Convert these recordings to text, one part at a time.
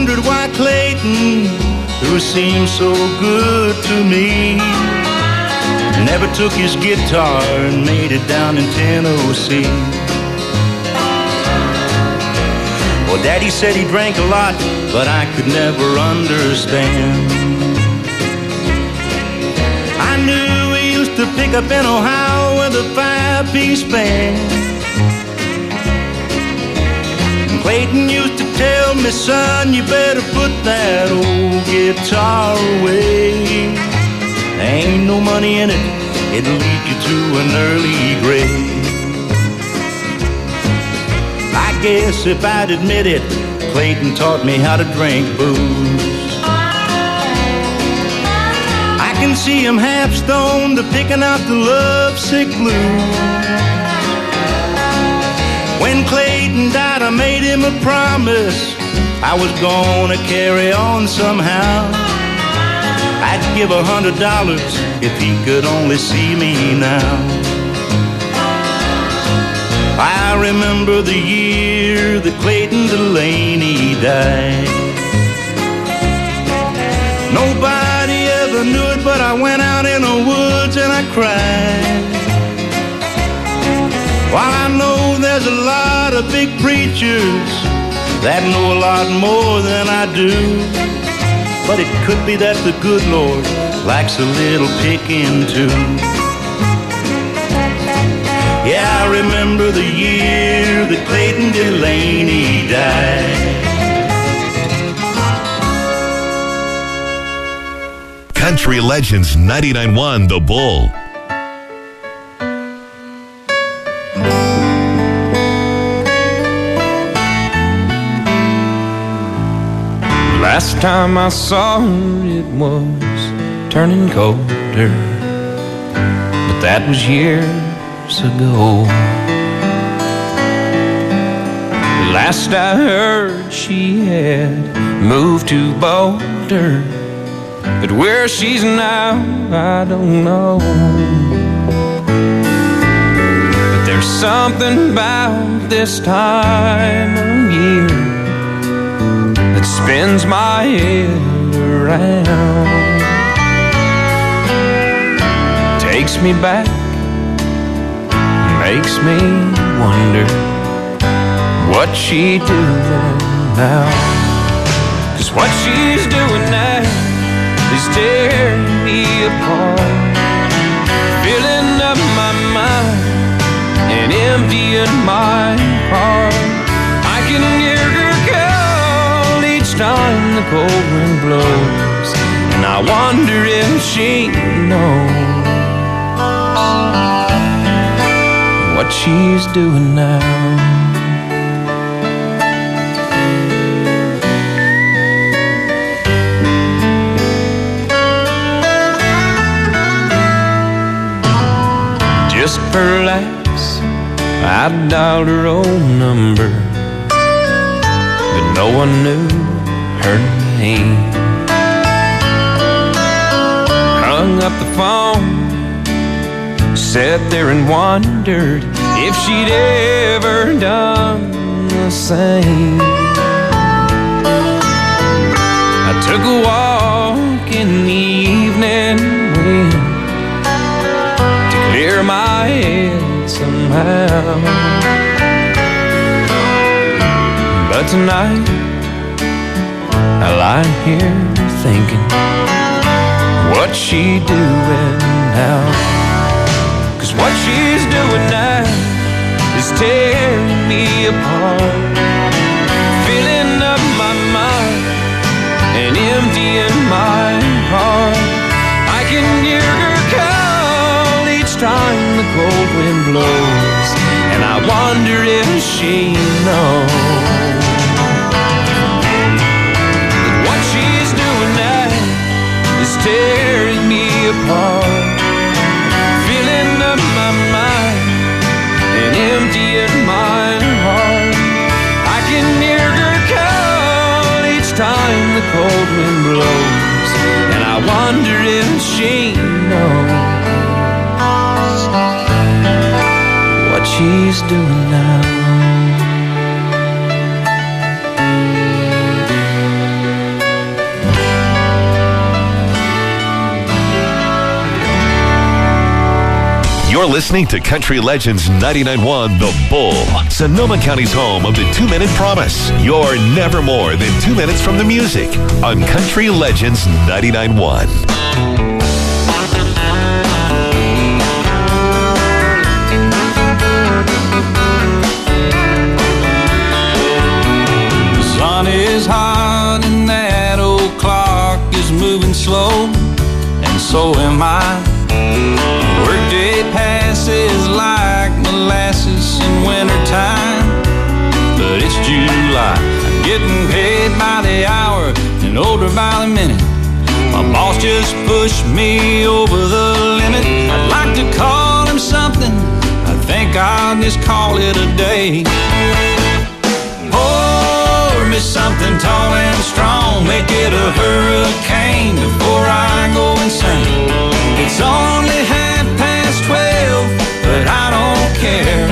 wondered why Clayton, who seemed so good to me, never took his guitar and made it down in Tennessee. Well, Daddy said he drank a lot, but I could never understand. I knew he used to pick up in Ohio with a 5-piece band. And Clayton used to tell me, son, you better put that old guitar away. There ain't no money in it, it'll lead you to an early grave. I guess if I'd admit it, Clayton taught me how to drink booze. I can see him half stoned, picking out the lovesick blues. When Clayton died, I made him a promise I was gonna carry on somehow. I'd give $100 if he could only see me now. I remember the year that Clayton Delaney died. Nobody ever knew it, but I went out in the woods and I cried. While I know there's a lot of big preachers that know a lot more than I do, but it could be that the good Lord likes a little picking too. Yeah, I remember the year that Clayton Delaney died. Country Legends 99.1 The Bull. Last time I saw her, it was turning colder, but that was years ago. Last I heard, she had moved to Boulder, but where she's now, I don't know. But there's something about this time of year that spins my head around, takes me back, makes me wonder what she doing now. 'Cause what she's doing now is tearing me apart, filling up my mind and emptying my heart. I can hear her call each time the cold wind blows, and I wonder if she knows what she's doing now. Just for laughs, I dialed her own number, but no one knew her name. Hung up the phone, sat there and wondered if she'd ever done the same. I took a walk in the evening wind to clear my head somehow, but tonight I lie here thinking, what's she doing now? 'Cause what she's doing now is tearing me apart, filling up my mind and emptying my heart. I can hear her call each time the cold wind blows, and I wonder if she knows that what she's doing now is tearing me apart, filling up my mind and emptying my heart. I can hear her call each time the cold wind blows, and I wonder if she knows what she's doing now. listening to Country Legends 99.1 The Bull, Sonoma County's home of the 2-Minute Promise. You're never more than 2 minutes from the music on Country Legends 99.1. The sun is hot and that old clock is moving slow, and so am I. Workday passes like molasses in wintertime, but it's July. I'm getting paid by the hour and older by the minute. My boss just pushed me over the limit. I'd like to call him something, I think I'll just call it a day. Pour me something tall and strong, make it a hurricane before I go insane. It's only 12, but I don't care.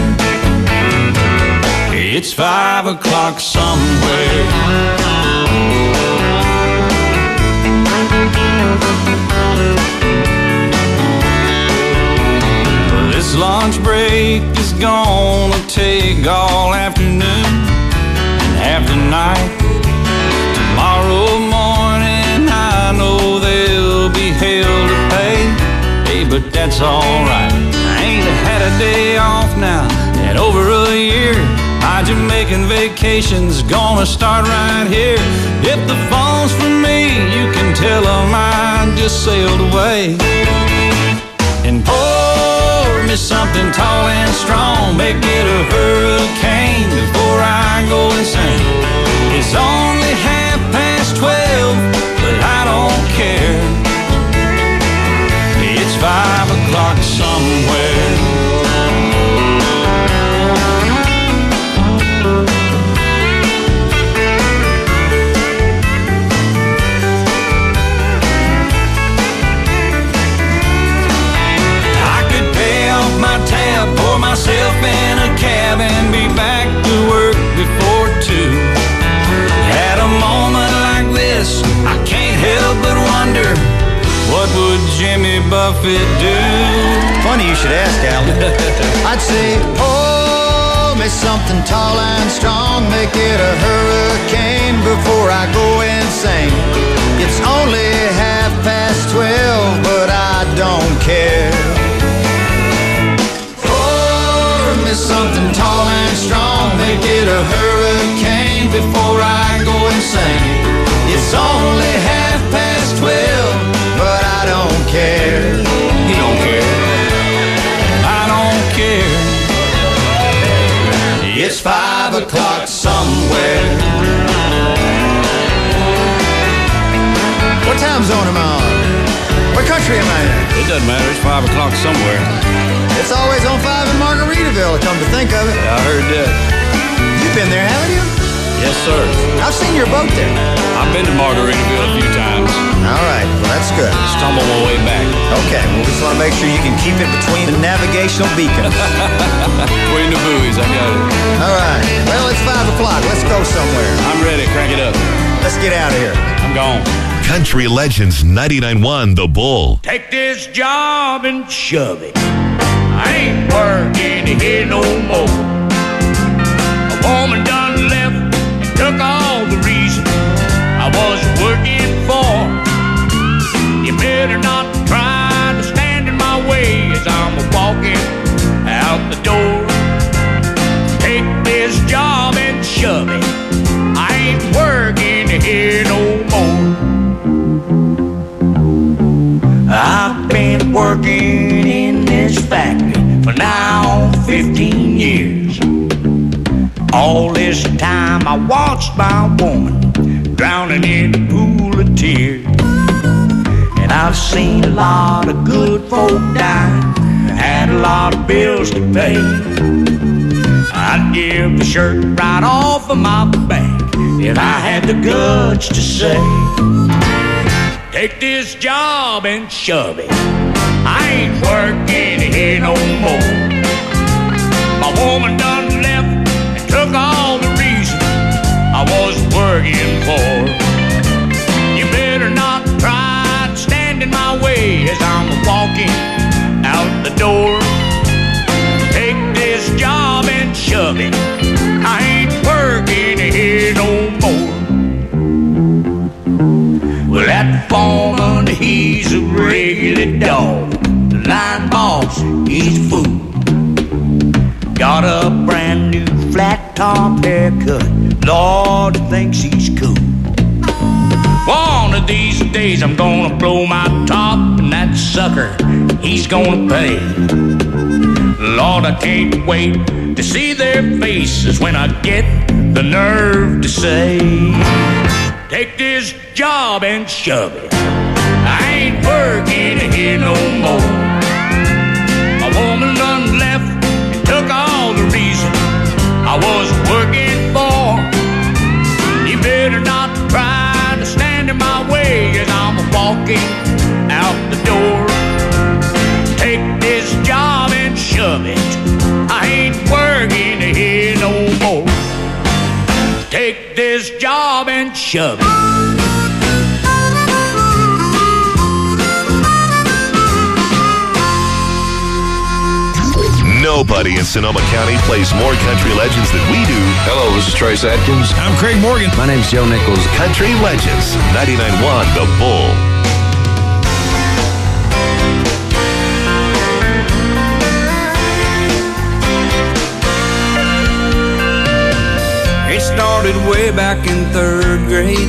It's 5 o'clock somewhere. Well, this lunch break is gonna take all afternoon and half the night. Tomorrow morning I know there'll be hell to pay. But that's alright. I ain't had a day off now in over a year. My Jamaican vacation's gonna start right here. If the phone's for me, you can tell them I just sailed away. And pour me something tall and strong, make it a hurricane before I go insane. It's only 12:30, but I don't care. 5 o'clock somewhere. I could pay off my tab, pour myself in a cab, and be back to work before 2. At a moment like this, I can't help but wonder, what would Jimmy Buffett do? Funny you should ask, Alan. I'd say, pour me something tall and strong, make it a hurricane before I go insane. It's only 12:30, but I don't care. Pour me something tall and strong, make it a hurricane before I go insane. It's only 12:30, but I don't care. You don't care. I don't care. It's 5 o'clock somewhere. What time zone am I on? What country am I in? It doesn't matter. It's 5 o'clock somewhere. It's always on 5 in Margaritaville, come to think of it. Yeah, I heard that. You've been there, haven't you? Yes, sir. I've seen your boat there. I've been to Margaritaville a few times. All right, well, that's good. Stumble my way back. Okay, well, we just want to make sure you can keep it between the navigational beacons. Between the buoys, I got it. All right, well, it's 5 o'clock. Let's go somewhere. I'm ready. Crank it up. Let's get out of here. I'm gone. Country Legends 99.1 The Bull. Take this job and shove it. I ain't working here no more. A woman done left and took all the reason I was working for. You better not try to stand in my way as I'm walking out the door. Take this job and shove it. I ain't working here no more. I've been working in this factory for now 15 years. All this time I watched my woman drowning in a pool of tears. And I've seen a lot of good folk die, had a lot of bills to pay. I'd give the shirt right off of my back if I had the guts to say, take this job and shove it. I ain't working here no more. My woman done left and took all the reason I was working for. You better not try to stand in my way as I'm walking out the door. foreman, he's a regular dog. The line boss, he's a fool. Got a brand new flat top haircut. Lord, he thinks he's cool. One of these days I'm gonna blow my top, and that sucker, he's gonna pay. Lord, I can't wait to see their faces when I get the nerve to say, take this job and shove it. I ain't working here no more. My woman done left and took all the reason I was working for. You better not try to stand in my way as I'm walking out the door. Take this job and shove it. I ain't working here no more. Take this job and shove it. Nobody in Sonoma County plays more country legends than we do. Hello, this is Trace Adkins. I'm Craig Morgan. My name's Joe Nichols. Country Legends, 99.1 The Bull. It started way back in 3rd grade.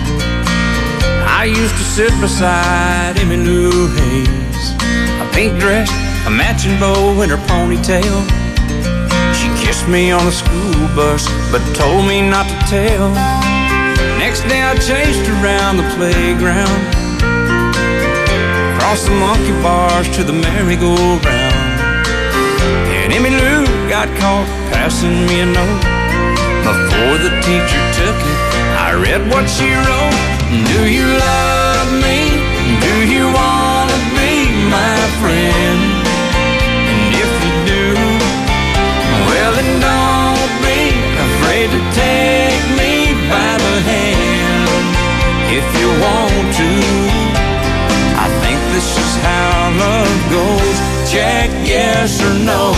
I used to sit beside Emmylou Hayes, a pink dress, a matching bow in her ponytail. She kissed me on the school bus, but told me not to tell. Next day I chased her around the playground, across the monkey bars to the merry-go-round. And Emmylou got caught passing me a note. Before the teacher took it, I read what she wrote. Do you love me? Do you want to be my friend? And if you do, well then don't be afraid to take me by the hand. If you want to, I think this is how love goes. Check yes or no.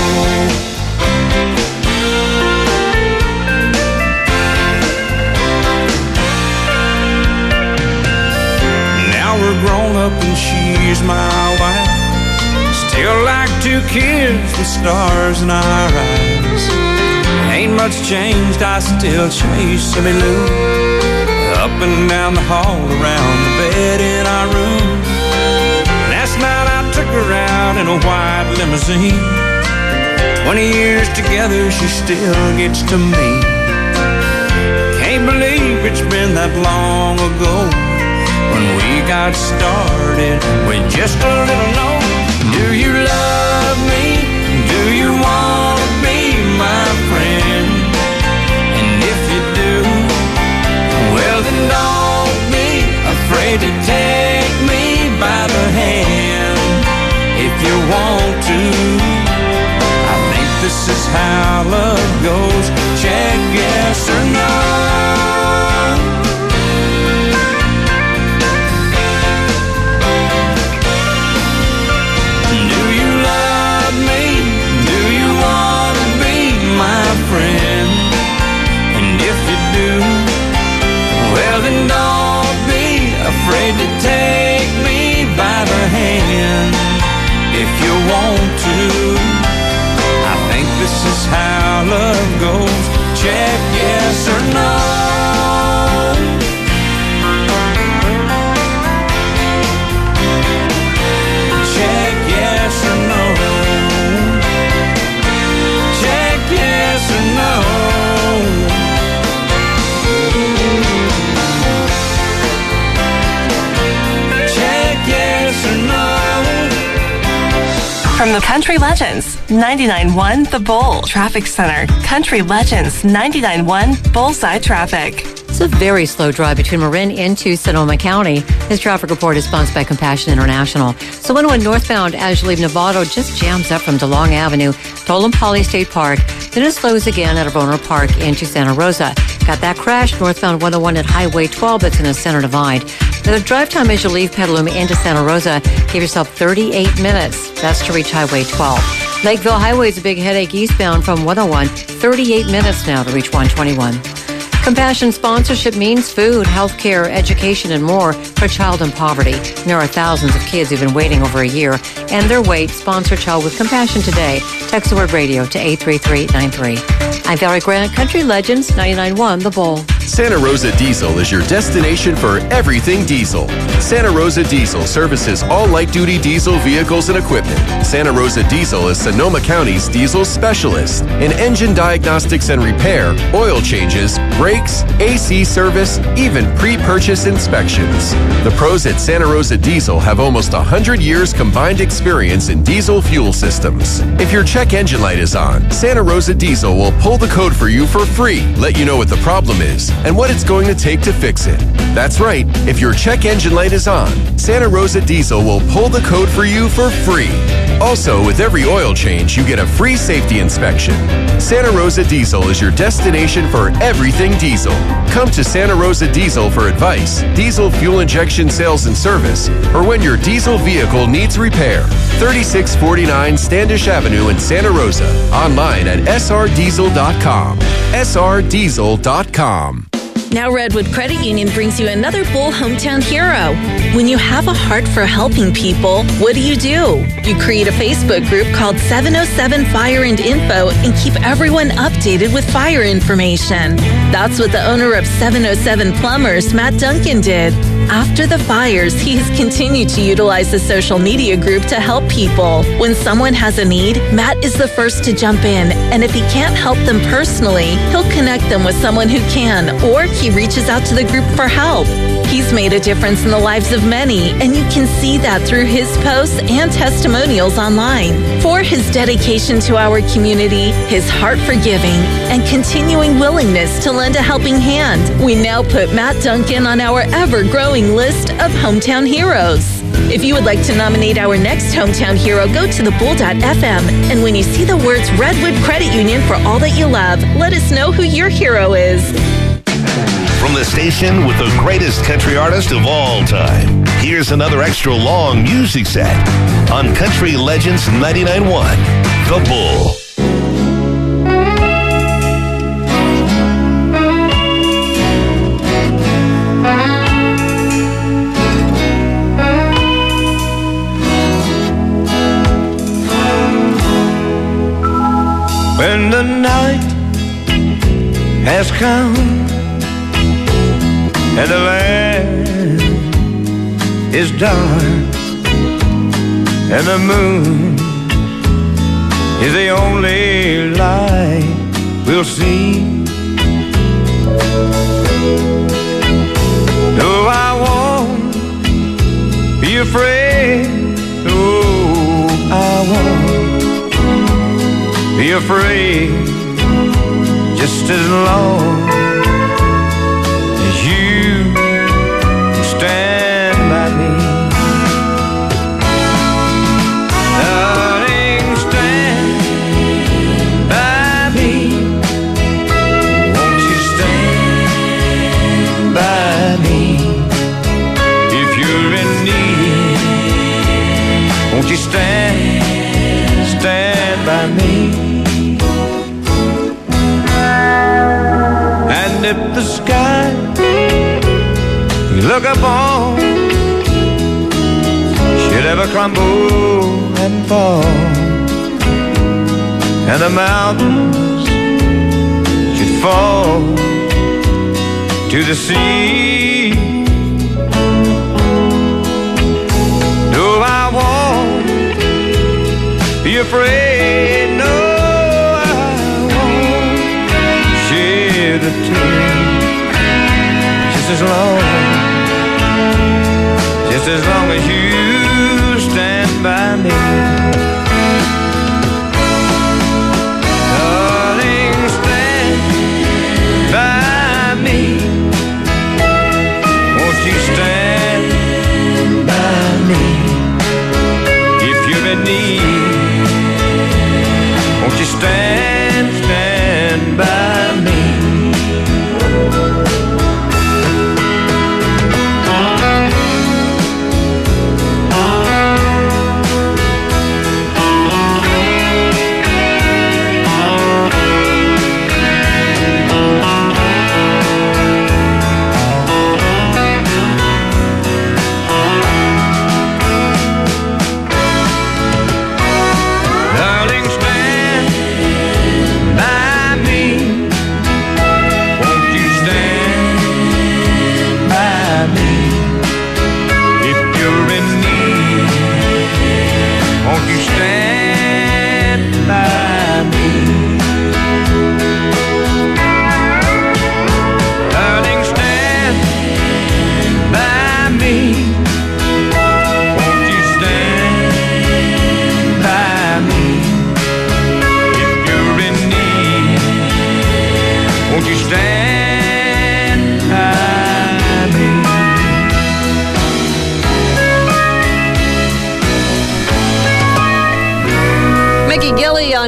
We're grown up and she's my wife. Still like 2 kids with stars in our eyes. Ain't much changed, I still chase Emmylou up and down the hall, around the bed in our room. Last night I took her out in a white limousine. 20 years together, she still gets to me. Can't believe it's been that long ago when we got started with just a little note. Do you love me? Do you want to be my friend? And if you do, well then don't be afraid to take me by the hand. If you want to, I think this is how love goes. Check yes or no. Afraid to take me by the hand. If you want to, I think this is how love goes. Check yes or no. Check yes or no. Check yes or no. From the Country Legends, 99.1 The Bull Traffic Center. Country Legends, 99.1 Bullseye Traffic. It's a very slow drive between Marin into Sonoma County. This traffic report is sponsored by Compassion International. So 101 northbound as you leave Novato just jams up from DeLong Avenue to Olin Poly State Park. Then it slows again at Avoner Park into Santa Rosa. Got that crash northbound 101 at Highway 12. That's in the center divide. Now, the drive time as you leave Petaluma into Santa Rosa, give yourself 38 minutes. That's to reach Highway 12. Lakeville Highway is a big headache eastbound from 101. 38 minutes now to reach 121. Compassion sponsorship means food, health care, education, and more for child in poverty. And there are thousands of kids who've been waiting over a year, and their wait. Sponsor Child with Compassion today. Text the word radio to 83393. I'm Valerie Grant, Country Legends 99.1 The Bull. Santa Rosa Diesel is your destination for everything diesel. Santa Rosa Diesel services all light-duty diesel vehicles and equipment. Santa Rosa Diesel is Sonoma County's diesel specialist in engine diagnostics and repair, oil changes, brakes, AC service, even pre-purchase inspections. The pros at Santa Rosa Diesel have almost 100 years combined experience in diesel fuel systems. If your check engine light is on, Santa Rosa Diesel will pull the code for you for free, let you know what the problem is, and what it's going to take to fix it. That's right, if your check engine light is on, Santa Rosa Diesel will pull the code for you for free. Also, with every oil change, you get a free safety inspection. Santa Rosa Diesel is your destination for everything diesel. Come to Santa Rosa Diesel for advice, diesel fuel injection sales and service, or when your diesel vehicle needs repair. 3649 Standish Avenue in Santa Rosa. Online at srdiesel.com. srdiesel.com. Now Redwood Credit Union brings you another Bull Hometown Hero. When you have a heart for helping people, what do? You create a Facebook group called 707 Fire and Info and keep everyone updated with fire information. That's what the owner of 707 Plumbers, Matt Duncan, did. After the fires, he has continued to utilize the social media group to help people. When someone has a need, Matt is the first to jump in, and if he can't help them personally, he'll connect them with someone who can, or he reaches out to the group for help. He's made a difference in the lives of many, and you can see that through his posts and testimonials online. For his dedication to our community, his heart for giving, and continuing willingness to lend a helping hand, we now put Matt Duncan on our ever-growing list of Hometown Heroes. If you would like to nominate our next Hometown Hero, go to thebull.fm, and when you see the words Redwood Credit Union for all that you love, let us know who your hero is. From the station with the greatest country artist of all time, here's another extra long music set on Country Legends 99.1 The Bull. When the night has come and the land is dark and the moon is the only light we'll see. Though I won't be afraid, oh, I won't be afraid, just as long as you stand by me. Darling, stand by me. Won't you stand by me? If you're in need, won't you stand by me? And if the sky you look upon should ever crumble and fall, and the mountains should fall to the sea, no, I won't be afraid, no, I won't shed a tear. Just as long as you stand by me. Darling, stand by me. Won't you stand by me? If you're in need, won't you stand by me?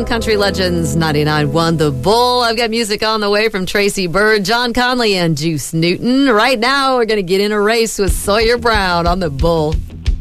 on Country Legends 99.1 The Bull. I've got music on the way from Tracy Bird, John Conley, and Juice Newton. Right now, we're going to get in a race with Sawyer Brown on The Bull.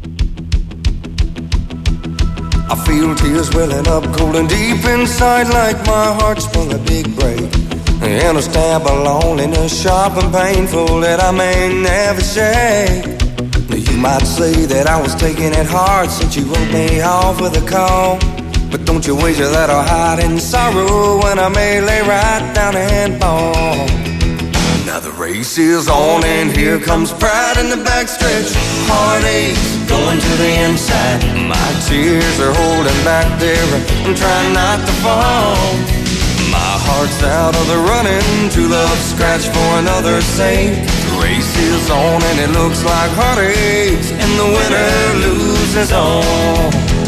I feel tears welling up cold and deep inside, like my heart sprung a big break. And a stab of loneliness, sharp and painful, that I may never shake. You might say that I was taking it hard since you wrote me off with a call. But don't you wager that I'll hide in sorrow when I may lay right down and fall. Now the race is on and here comes pride in the backstretch. Heartaches going to the inside. My tears are holding back there. I'm trying not to fall. My heart's out of the running, true love scratch for another's sake. The race is on and it looks like heartaches, and the winner loses all.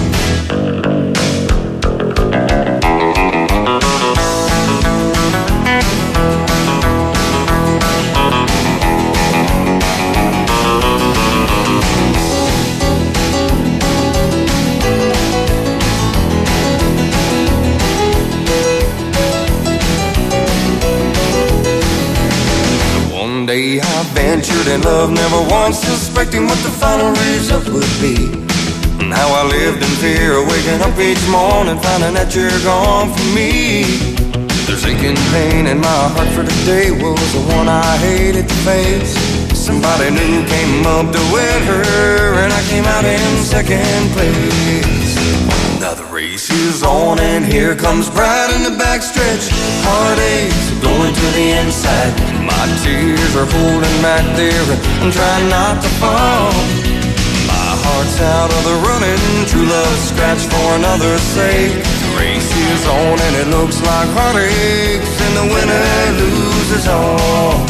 I ventured in love, never once suspecting what the final result would be. And how I lived in fear, waking up each morning, finding that you're gone from me. There's aching pain in my heart for today was the one I hated to face. Somebody new came up to wed her, and I came out in second place. Now the race is on and here comes pride in the backstretch. Heartaches going to the inside. My tears are holding back there. I'm trying not to fall. My heart's out of the running. True love scratch for another's sake. The race is on and it looks like heartaches, and the winner loses all.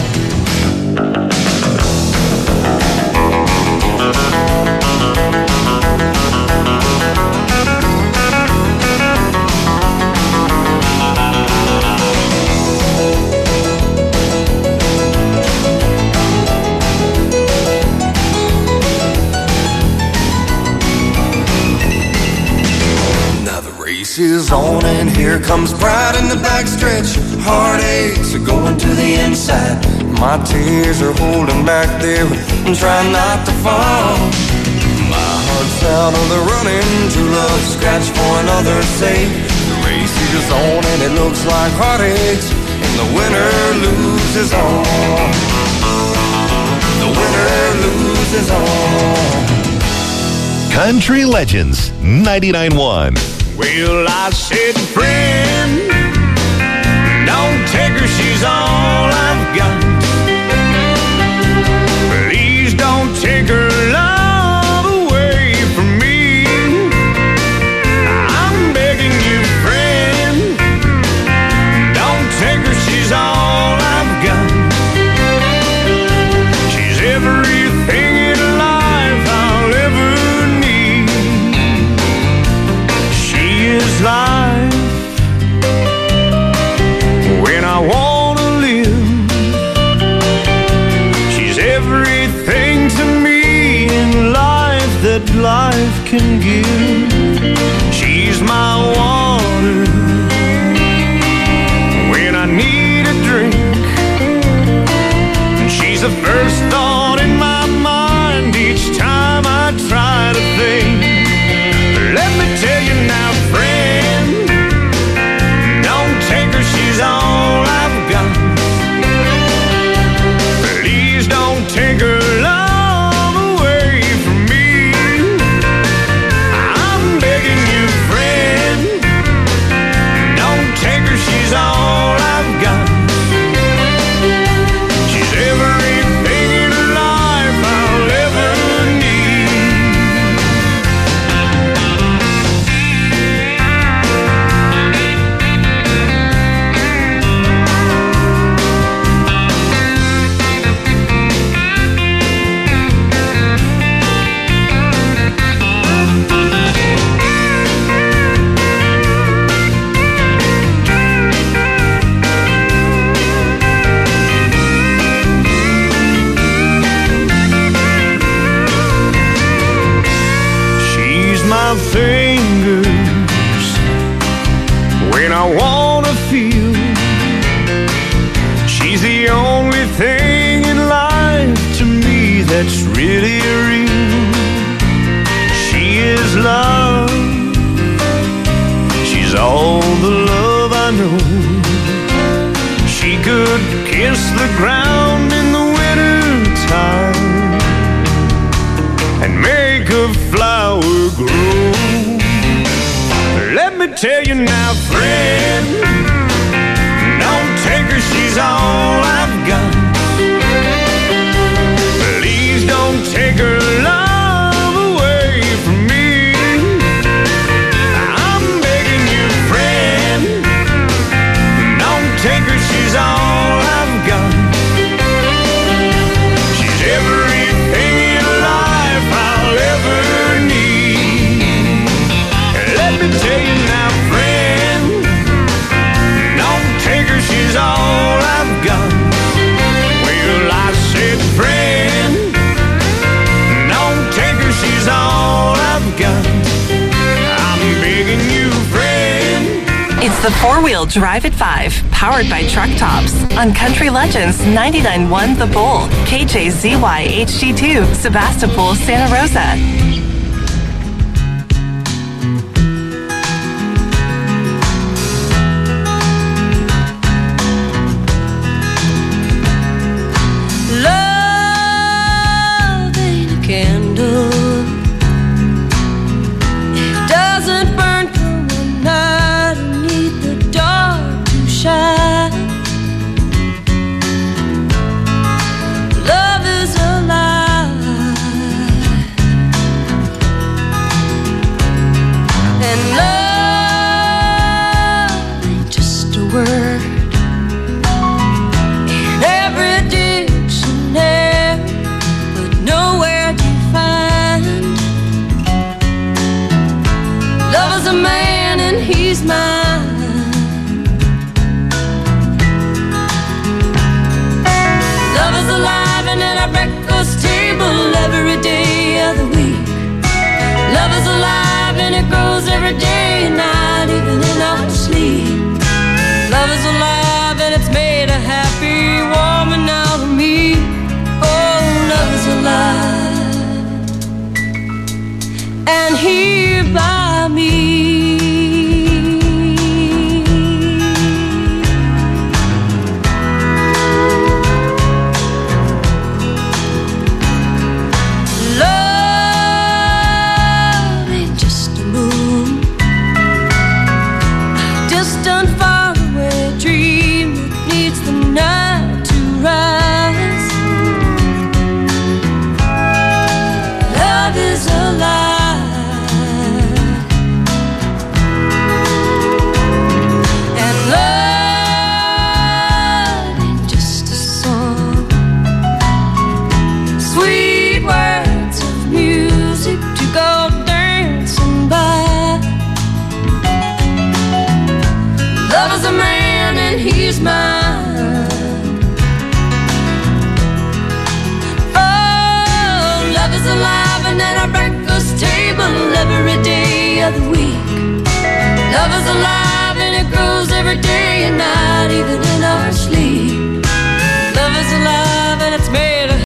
Is on and here comes pride in the backstretch. Heartaches are going to the inside. My tears are holding back there. I'm trying not to fall. My heart's out of the running. True love scratch for another's sake. The race is on and it looks like heartaches, and the winner loses all. The winner loses all. Country Legends 99.1. Well, I said, friend, don't take her, she's all I've got. Please don't take her love away from me. I'm begging you, friend, don't take her, she's all I've got. She's everything in life I'll ever need. She is life when I want to live. She's everything to me in life that life can give. She's my water when I need a drink, and she's the first thought in my mind each time I try to think. Let me tell you now, friend, don't take her, she's all I've got. Please don't take her love away from me. I'm begging you, friend, don't take her, she's all I've got. She's everything in tell you now, friend, don't take her, she's all I've got. Please don't take her love away from me. I'm begging you, friend, don't take her, she's all I've got. She's everything in life I'll ever need. Let me tell you now, friend, don't take her, she's all I've got. Well, I said, friend, don't take her, she's all I've got. I'm begging you, friend. It's the four-wheel Drive at 5, powered by Truck Tops on Country Legends 99.1 The Bull, KJZY HD2, Sebastopol, Santa Rosa. Love ain't a candle. It doesn't burn for one night and need the dark to shine. Love is alive, and love ain't just a word in every dictionary, but nowhere to find. Love is a man and he's mine. Love is alive and at our breakfast table every day of the week. Love is alive and it grows every day and night, even in our sleep. Love is alive and it's made a happy woman out of me. Oh, love is alive and here by me. Love ain't just a moon, a distant faraway dream that needs the night to rise. Love is alive, and love ain't just a song, sweet words of music to go dancing by. Love is a man and he's mine.